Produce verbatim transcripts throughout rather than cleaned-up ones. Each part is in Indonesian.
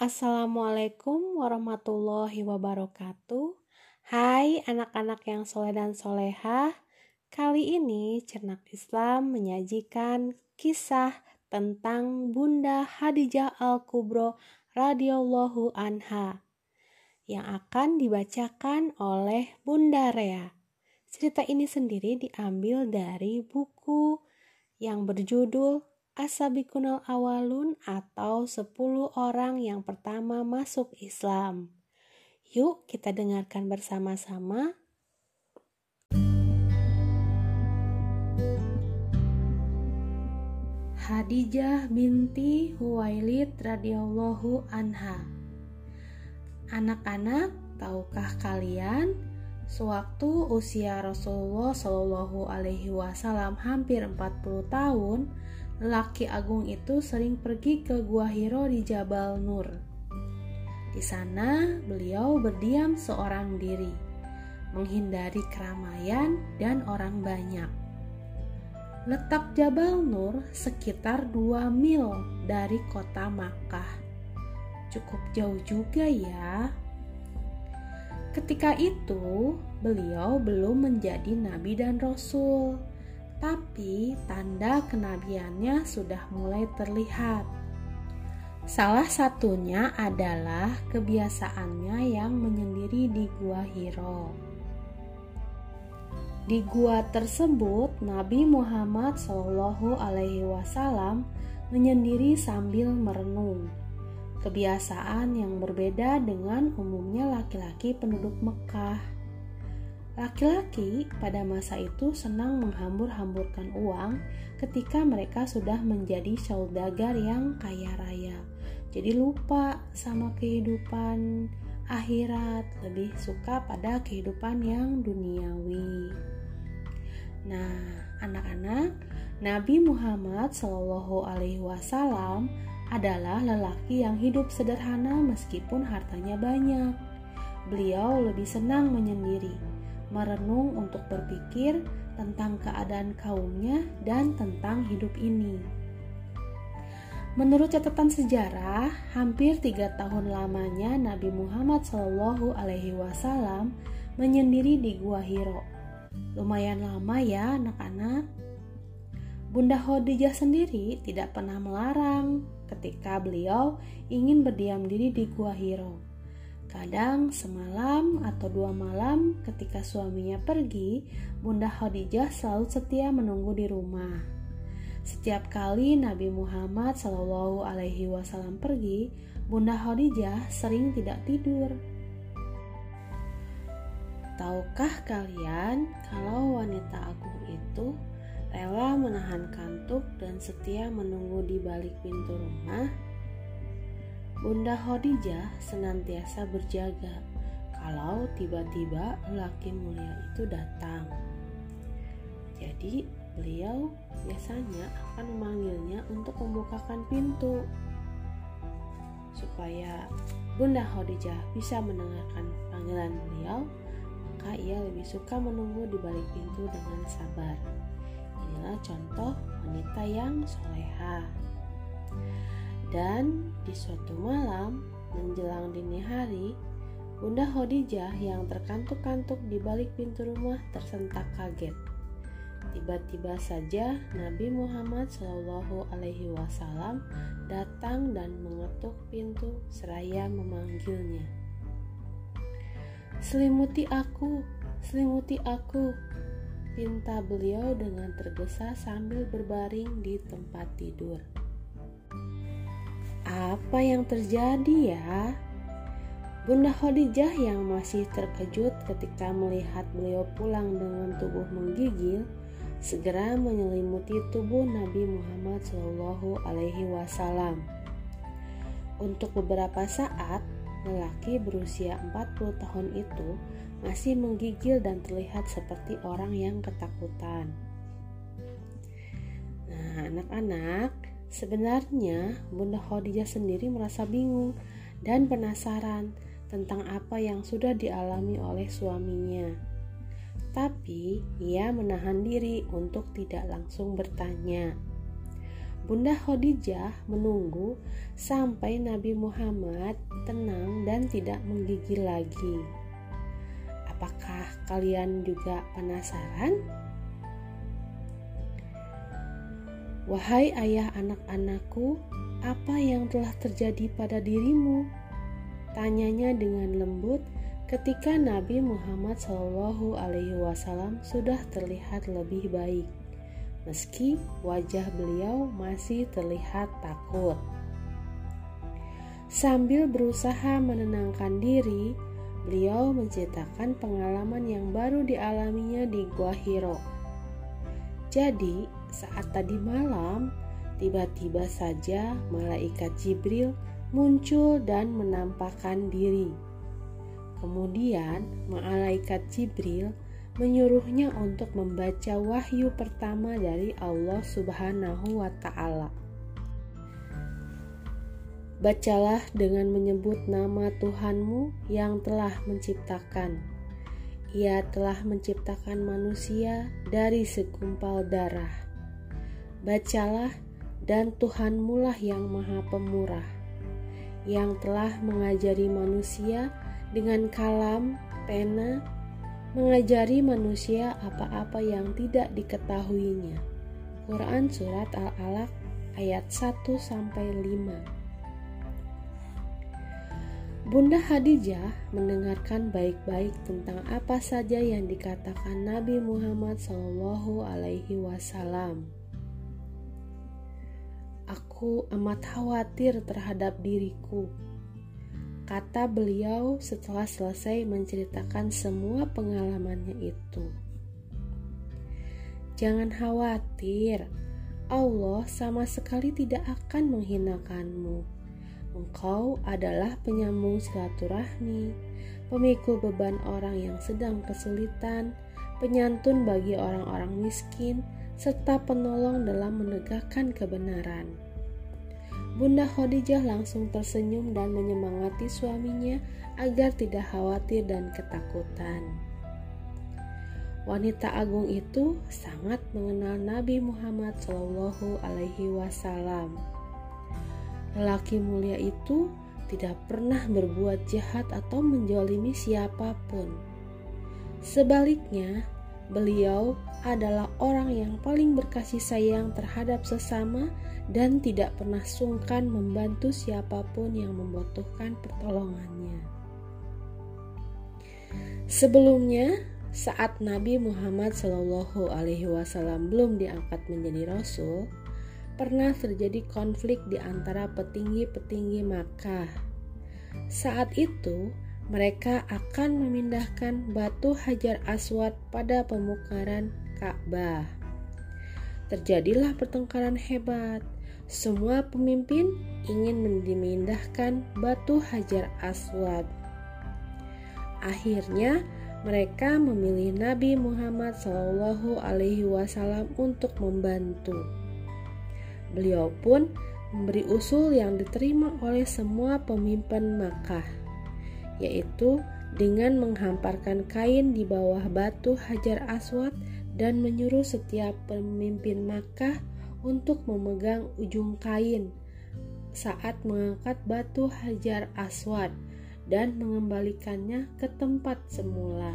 Assalamualaikum warahmatullahi wabarakatuh. Hai anak-anak yang soleh dan solehah. Kali ini Cernak Islam menyajikan kisah tentang Bunda Khadijah Al-Kubro radhiyallahu anha yang akan dibacakan oleh Bunda Rea. Cerita ini sendiri diambil dari buku yang berjudul As-Sabiqunal Awalun atau sepuluh orang yang pertama masuk Islam. Yuk kita dengarkan bersama-sama. Khadijah binti Huwailid radhiyallahu anha. Anak-anak, tahukah kalian, sewaktu usia Rasulullah shallallahu alaihi wasallam hampir empat puluh tahun, lelaki agung itu sering pergi ke Gua Hiro di Jabal Nur. Di sana beliau berdiam seorang diri, menghindari keramaian dan orang banyak. Letak Jabal Nur sekitar dua mil dari kota Makkah. Cukup jauh juga ya. Ketika itu, beliau belum menjadi nabi dan rasul, tapi tanda kenabiannya sudah mulai terlihat. Salah satunya adalah kebiasaannya yang menyendiri di Gua Hiro. Di gua tersebut, Nabi Muhammad shallallahu alaihi wasallam menyendiri sambil merenung. Kebiasaan yang berbeda dengan umumnya laki-laki penduduk Mekah. Laki-laki pada masa itu senang menghambur-hamburkan uang ketika mereka sudah menjadi saudagar yang kaya raya. Jadi lupa sama kehidupan akhirat, lebih suka pada kehidupan yang duniawi. Nah, anak-anak, Nabi Muhammad shallallahu alaihi wasallam adalah lelaki yang hidup sederhana meskipun hartanya banyak. Beliau lebih senang menyendiri, merenung untuk berpikir tentang keadaan kaumnya dan tentang hidup ini. Menurut catatan sejarah, hampir tiga tahun lamanya Nabi Muhammad shallallahu alaihi wasallam menyendiri di Gua Hiro. Lumayan lama ya anak-anak. Bunda Khadijah sendiri tidak pernah melarang ketika beliau ingin berdiam diri di Gua Hiro. Kadang semalam atau dua malam ketika suaminya pergi, Bunda Khadijah selalu setia menunggu di rumah. Setiap kali Nabi Muhammad shallallahu alaihi wasallam pergi, Bunda Khadijah sering tidak tidur. Tahukah kalian kalau wanita agung itu rela menahan kantuk dan setia menunggu di balik pintu rumah? Bunda Khadijah senantiasa berjaga kalau tiba-tiba lelaki mulia itu datang. Jadi beliau biasanya akan memanggilnya untuk membukakan pintu. Supaya Bunda Khadijah bisa mendengarkan panggilan beliau, maka ia lebih suka menunggu di balik pintu dengan sabar. Inilah contoh wanita yang soleha. Dan di suatu malam menjelang dini hari, Bunda Khadijah yang terkantuk-kantuk di balik pintu rumah tersentak kaget. Tiba-tiba saja Nabi Muhammad shallallahu alaihi wasallam datang dan mengetuk pintu seraya memanggilnya. "Selimuti aku, selimuti aku," pinta beliau dengan tergesa sambil berbaring di tempat tidur. Apa yang terjadi ya? Bunda Khadijah yang masih terkejut ketika melihat beliau pulang dengan tubuh menggigil, segera menyelimuti tubuh Nabi Muhammad shallallahu alaihi wasallam. Untuk beberapa saat, lelaki berusia empat puluh tahun itu masih menggigil dan terlihat seperti orang yang ketakutan. Nah, anak-anak, sebenarnya Bunda Khadijah sendiri merasa bingung dan penasaran tentang apa yang sudah dialami oleh suaminya. Tapi ia menahan diri untuk tidak langsung bertanya. Bunda Khadijah menunggu sampai Nabi Muhammad tenang dan tidak menggigil lagi. Apakah kalian juga penasaran? Wahai ayah anak-anakku, apa yang telah terjadi pada dirimu? Tanyanya dengan lembut ketika Nabi Muhammad shallallahu alaihi wasallam sudah terlihat lebih baik, meski wajah beliau masih terlihat takut. Sambil berusaha menenangkan diri, beliau menceritakan pengalaman yang baru dialaminya di Gua Hiro. Jadi, saat tadi malam, tiba-tiba saja malaikat Jibril muncul dan menampakkan diri. Kemudian, malaikat Jibril menyuruhnya untuk membaca wahyu pertama dari Allah Subhanahu wa Ta'ala. Bacalah dengan menyebut nama Tuhanmu yang telah menciptakan. Ia telah menciptakan manusia dari segumpal darah. Bacalah, dan Tuhanmu lah yang Maha Pemurah, yang telah mengajari manusia dengan kalam, pena, mengajari manusia apa-apa yang tidak diketahuinya. Quran Surat Al-Alaq ayat satu sampai lima. Bunda Khadijah mendengarkan baik-baik tentang apa saja yang dikatakan Nabi Muhammad shallallahu alaihi wasallam. Aku amat khawatir terhadap diriku, kata beliau setelah selesai menceritakan semua pengalamannya itu. Jangan khawatir, Allah sama sekali tidak akan menghinakanmu. Engkau adalah penyambung silaturahmi, pemikul beban orang yang sedang kesulitan, penyantun bagi orang-orang miskin, serta penolong dalam menegakkan kebenaran. Bunda Khadijah langsung tersenyum dan menyemangati suaminya agar tidak khawatir dan ketakutan. Wanita agung itu sangat mengenal Nabi Muhammad shallallahu alaihi wasallam. Lelaki mulia itu tidak pernah berbuat jahat atau menzalimi siapapun. Sebaliknya, beliau adalah orang yang paling berkasih sayang terhadap sesama dan tidak pernah sungkan membantu siapapun yang membutuhkan pertolongannya. Sebelumnya, saat Nabi Muhammad shallallahu alaihi wasallam belum diangkat menjadi rasul, pernah terjadi konflik di antara petinggi-petinggi Makkah. Saat itu, mereka akan memindahkan batu Hajar Aswad pada pemukaran Ka'bah. Terjadilah pertengkaran hebat. Semua pemimpin ingin memindahkan batu Hajar Aswad. Akhirnya, mereka memilih Nabi Muhammad shallallahu alaihi wasallam untuk membantu. Beliau pun memberi usul yang diterima oleh semua pemimpin Makkah, yaitu dengan menghamparkan kain di bawah batu Hajar Aswad dan menyuruh setiap pemimpin Makkah untuk memegang ujung kain saat mengangkat batu Hajar Aswad dan mengembalikannya ke tempat semula.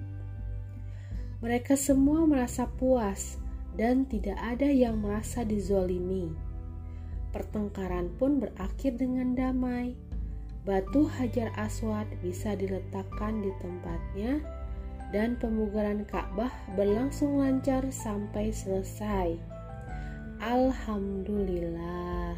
Mereka semua merasa puas dan tidak ada yang merasa dizolimi. Pertengkaran pun berakhir dengan damai. Batu Hajar Aswad bisa diletakkan di tempatnya dan pemugaran Ka'bah berlangsung lancar sampai selesai. Alhamdulillah.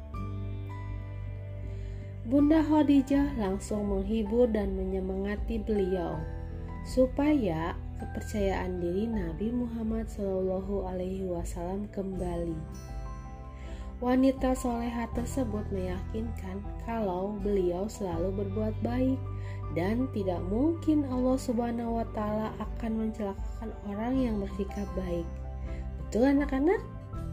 Bunda Khadijah langsung menghibur dan menyemangati beliau supaya kepercayaan diri Nabi Muhammad shallallahu alaihi wasallam kembali. Wanita soleha tersebut meyakinkan kalau beliau selalu berbuat baik dan tidak mungkin Allah Subhanahu wa Ta'ala akan mencelakakan orang yang bersikap baik. Betul anak-anak?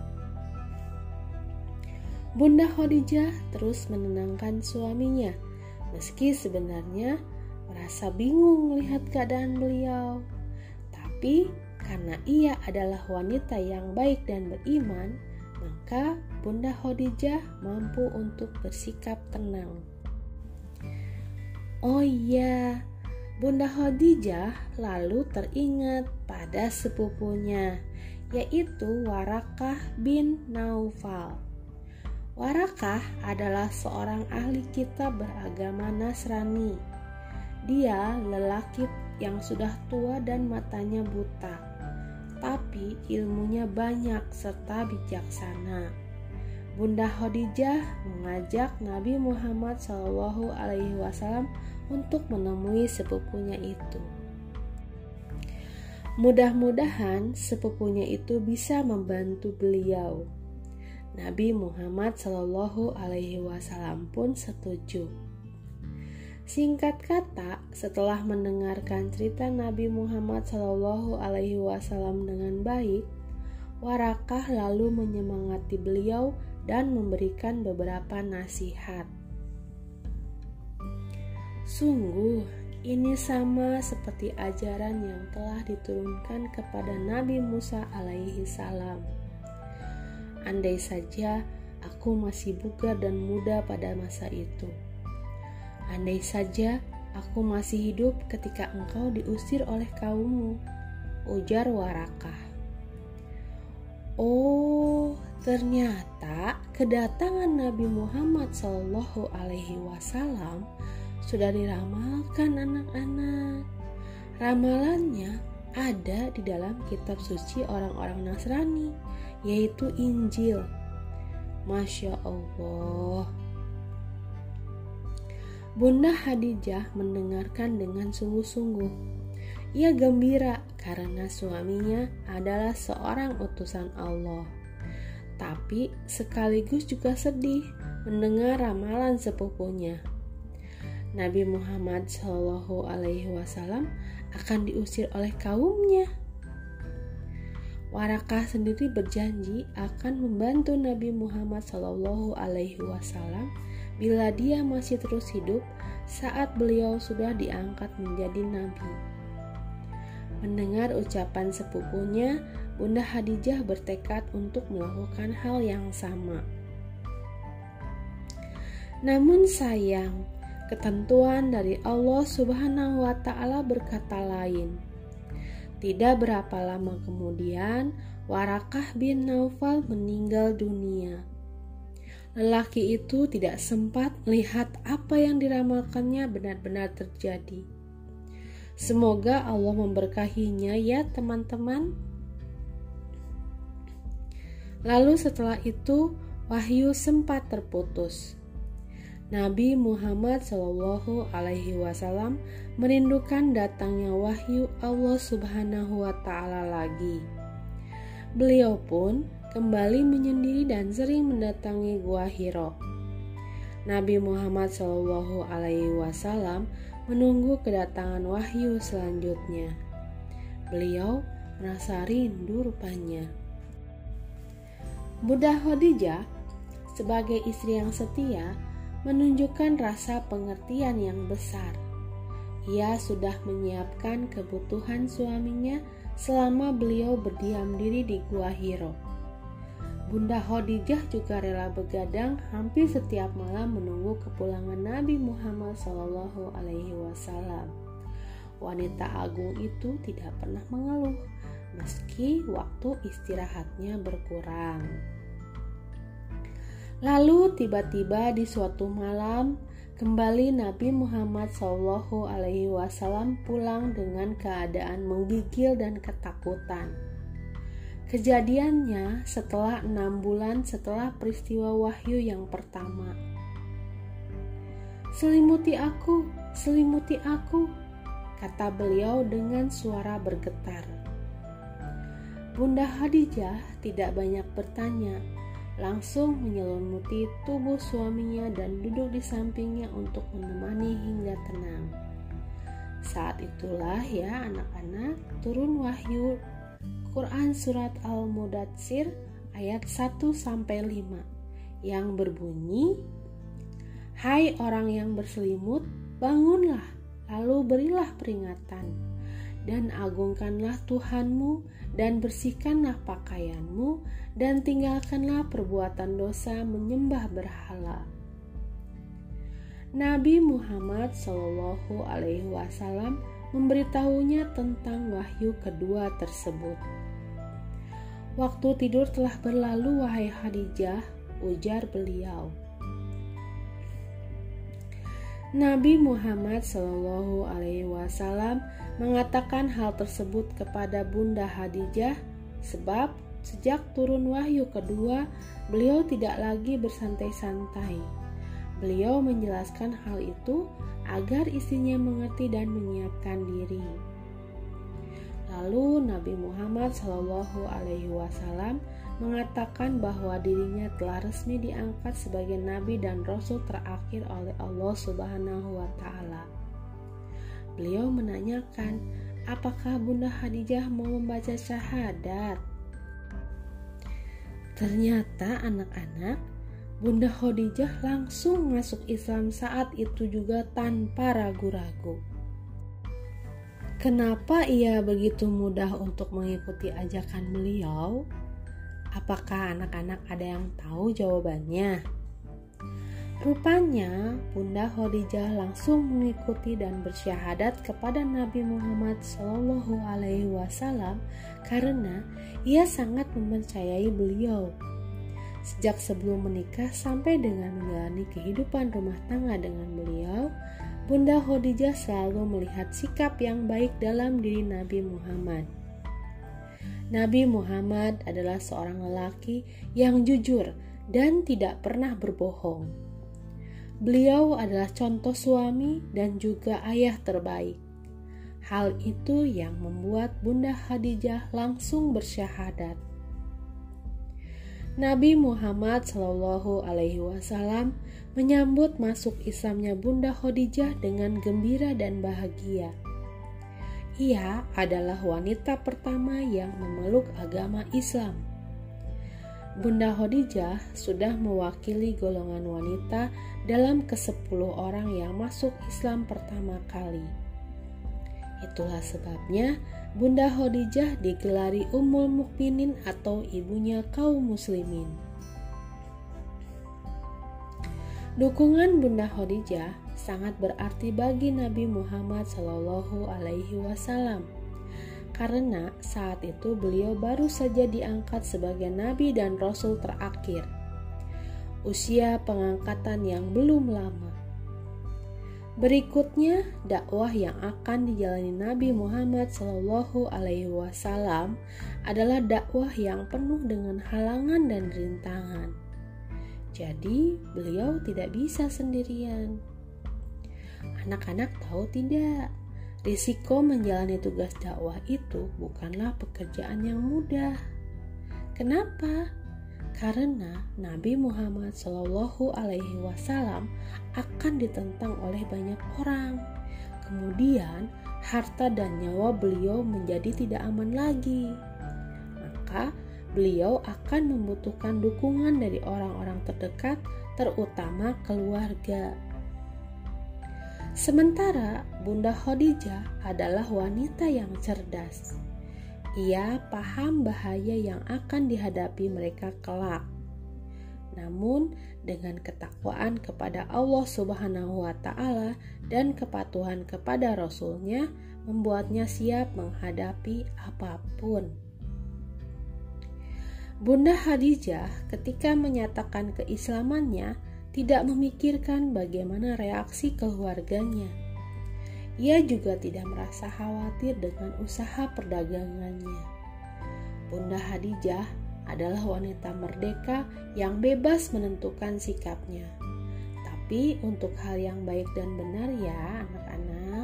Bunda Khadijah terus menenangkan suaminya, meski sebenarnya merasa bingung melihat keadaan beliau. Tapi karena ia adalah wanita yang baik dan beriman, maka Bunda Khadijah mampu untuk bersikap tenang. Oh iya, Bunda Khadijah lalu teringat pada sepupunya, yaitu Warakah bin Naufal. Warakah adalah seorang ahli kitab beragama Nasrani. Dia lelaki yang sudah tua dan matanya buta, tapi ilmunya banyak serta bijaksana. Bunda Khadijah mengajak Nabi Muhammad shallallahu alaihi wasallam untuk menemui sepupunya itu. Mudah-mudahan sepupunya itu bisa membantu beliau. Nabi Muhammad shallallahu alaihi wasallam pun setuju. Singkat kata, setelah mendengarkan cerita Nabi Muhammad shallallahu alaihi wasallam dengan baik, Warakah lalu menyemangati beliau dan memberikan beberapa nasihat. Sungguh, ini sama seperti ajaran yang telah diturunkan kepada Nabi Musa alaihi salam. Andai saja aku masih bugar dan muda pada masa itu. Andai saja aku masih hidup ketika engkau diusir oleh kaummu, ujar Warakah. Oh, ternyata kedatangan Nabi Muhammad shallallahu alaihi wasallam sudah diramalkan anak-anak. Ramalannya ada di dalam kitab suci orang-orang Nasrani, yaitu Injil. Masya Allah. Bunda Khadijah mendengarkan dengan sungguh-sungguh. Ia gembira karena suaminya adalah seorang utusan Allah. Tapi sekaligus juga sedih mendengar ramalan sepupunya. Nabi Muhammad shallallahu alaihi wasallam akan diusir oleh kaumnya. Warakah sendiri berjanji akan membantu Nabi Muhammad shallallahu alaihi wasallam bila dia masih terus hidup saat beliau sudah diangkat menjadi nabi. Mendengar ucapan sepupunya, Bunda Khadijah bertekad untuk melakukan hal yang sama. Namun sayang, ketentuan dari Allah Subhanahu wa Ta'ala berkata lain. Tidak berapa lama kemudian, Warakah bin Naufal meninggal dunia. Lelaki itu tidak sempat melihat apa yang diramalkannya benar-benar terjadi. Semoga Allah memberkahinya ya teman-teman. Lalu setelah itu wahyu sempat terputus. Nabi Muhammad shallallahu alaihi wasallam merindukan datangnya wahyu Allah Subhanahu wa Ta'ala lagi. Beliau pun kembali menyendiri dan sering mendatangi Gua Hiro. Nabi Muhammad shallallahu alaihi wasallam menunggu kedatangan wahyu selanjutnya. Beliau merasa rindu rupanya. Bunda Khadijah sebagai istri yang setia menunjukkan rasa pengertian yang besar. Ia sudah menyiapkan kebutuhan suaminya selama beliau berdiam diri di Gua Hiro. Bunda Khadijah juga rela begadang hampir setiap malam menunggu kepulangan Nabi Muhammad shallallahu alaihi wasallam. Wanita agung itu tidak pernah mengeluh meski waktu istirahatnya berkurang. Lalu tiba-tiba di suatu malam kembali Nabi Muhammad shallallahu alaihi wasallam pulang dengan keadaan menggigil dan ketakutan. Kejadiannya setelah enam bulan setelah peristiwa wahyu yang pertama. "Selimuti aku, selimuti aku," kata beliau dengan suara bergetar. Bunda Khadijah tidak banyak bertanya, langsung menyelimuti tubuh suaminya dan duduk di sampingnya untuk menemani hingga tenang. Saat itulah ya anak-anak turun wahyu Quran Surat Al-Mudatsir ayat satu sampai lima yang berbunyi, "Hai orang yang berselimut, bangunlah, lalu berilah peringatan, dan agungkanlah Tuhanmu dan bersihkanlah pakaianmu, dan tinggalkanlah perbuatan dosa menyembah berhala. Nabi Muhammad shallallahu alaihi wasallam memberitahunya tentang wahyu kedua tersebut. Waktu tidur telah berlalu, wahai Khadijah, ujar beliau. Nabi Muhammad shallallahu alaihi wasallam mengatakan hal tersebut kepada Bunda Khadijah sebab sejak turun wahyu kedua, beliau tidak lagi bersantai-santai. Beliau menjelaskan hal itu agar istrinya mengerti dan menyiapkan diri. Lalu Nabi Muhammad shallallahu alaihi wasallam mengatakan bahwa dirinya telah resmi diangkat sebagai nabi dan rasul terakhir oleh Allah Subhanahu wa taala. Beliau menanyakan, apakah Bunda Khadijah mau membaca syahadat? Ternyata anak-anak, Bunda Khadijah langsung masuk Islam saat itu juga tanpa ragu-ragu. Kenapa ia begitu mudah untuk mengikuti ajakan beliau? Apakah anak-anak ada yang tahu jawabannya? Rupanya Bunda Khadijah langsung mengikuti dan bersyahadat kepada Nabi Muhammad shallallahu alaihi wasallam karena ia sangat mempercayai beliau. Sejak sebelum menikah sampai dengan menjalani kehidupan rumah tangga dengan beliau, Bunda Khadijah selalu melihat sikap yang baik dalam diri Nabi Muhammad. Nabi Muhammad adalah seorang lelaki yang jujur dan tidak pernah berbohong. Beliau adalah contoh suami dan juga ayah terbaik. Hal itu yang membuat Bunda Khadijah langsung bersyahadat. Nabi Muhammad shallallahu alaihi wasallam menyambut masuk Islamnya Bunda Khadijah dengan gembira dan bahagia. Ia adalah wanita pertama yang memeluk agama Islam. Bunda Khadijah sudah mewakili golongan wanita dalam kesepuluh orang yang masuk Islam pertama kali. Itulah sebabnya Bunda Khadijah digelari Ummul Mukminin atau ibunya kaum muslimin. Dukungan Bunda Khadijah sangat berarti bagi Nabi Muhammad shallallahu alaihi wasallam karena saat itu beliau baru saja diangkat sebagai nabi dan rasul terakhir. Usia pengangkatan yang belum lama. Berikutnya, dakwah yang akan dijalani Nabi Muhammad shallallahu alaihi wasallam adalah dakwah yang penuh dengan halangan dan rintangan. Jadi, beliau tidak bisa sendirian. Anak-anak tahu tidak, risiko menjalani tugas dakwah itu bukanlah pekerjaan yang mudah. Kenapa? Karena Nabi Muhammad shallallahu alaihi wasallam akan ditentang oleh banyak orang. Kemudian harta dan nyawa beliau menjadi tidak aman lagi. Maka beliau akan membutuhkan dukungan dari orang-orang terdekat, terutama keluarga. Sementara Bunda Khadijah adalah wanita yang cerdas. Ia paham bahaya yang akan dihadapi mereka kelak. Namun dengan ketakwaan kepada Allah Subhanahu wa taala dan kepatuhan kepada Rasul-Nya membuatnya siap menghadapi apapun. Bunda Khadijah ketika menyatakan keislamannya tidak memikirkan bagaimana reaksi keluarganya. Ia juga tidak merasa khawatir dengan usaha perdagangannya. Bunda Khadijah adalah wanita merdeka yang bebas menentukan sikapnya. Tapi untuk hal yang baik dan benar ya anak-anak.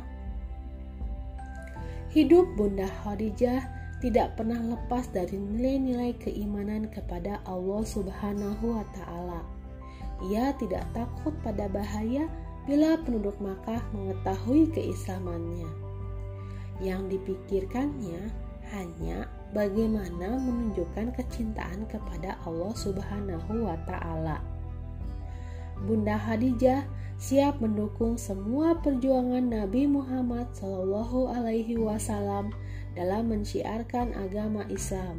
Hidup Bunda Khadijah tidak pernah lepas dari nilai-nilai keimanan kepada Allah Subhanahu wa taala. Ia tidak takut pada bahaya bila penduduk Makkah mengetahui keislamannya. Yang dipikirkannya hanya bagaimana menunjukkan kecintaan kepada Allah Subhanahu wa taala. Bunda Khadijah siap mendukung semua perjuangan Nabi Muhammad shallallahu alaihi wasallam dalam menciarkan agama Islam.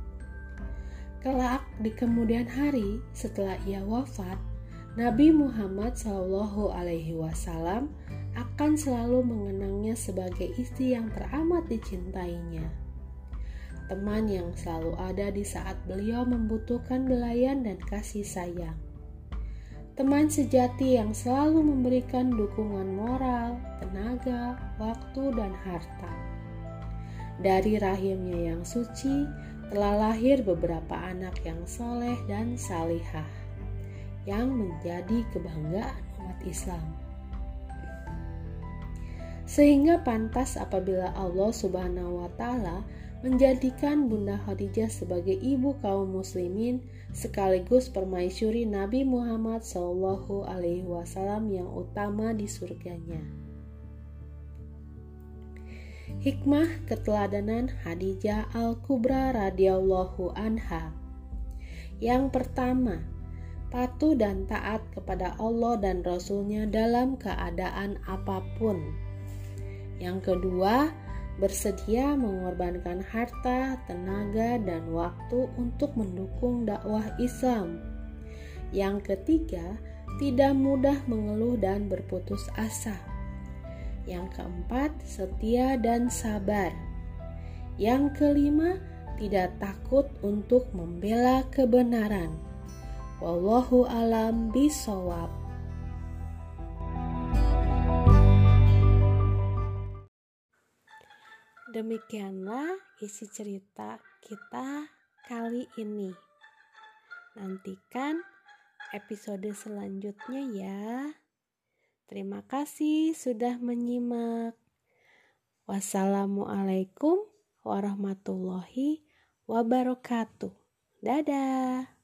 Kelak di kemudian hari setelah ia wafat, Nabi Muhammad shallallahu alaihi wasallam akan selalu mengenangnya sebagai istri yang teramat dicintainya, teman yang selalu ada di saat beliau membutuhkan belayan dan kasih sayang, teman sejati yang selalu memberikan dukungan moral, tenaga, waktu, dan harta. Dari rahimnya yang suci telah lahir beberapa anak yang soleh dan salihah, yang menjadi kebanggaan umat Islam. Sehingga pantas apabila Allah Subhanahu wa Ta'ala menjadikan Bunda Khadijah sebagai ibu kaum muslimin sekaligus permaisuri Nabi Muhammad shallallahu alaihi wasallam yang utama di surganya. Hikmah keteladanan Khadijah Al-Kubra radhiyallahu anha. Yang pertama, patuh dan taat kepada Allah dan Rasul-Nya dalam keadaan apapun. Yang kedua, bersedia mengorbankan harta, tenaga, dan waktu untuk mendukung dakwah Islam. Yang ketiga, tidak mudah mengeluh dan berputus asa. Yang keempat, setia dan sabar. Yang kelima, tidak takut untuk membela kebenaran. Wallahu a'lam bishawab. Demikianlah isi cerita kita kali ini. Nantikan episode selanjutnya ya. Terima kasih sudah menyimak. Wassalamualaikum warahmatullahi wabarakatuh. Dadah.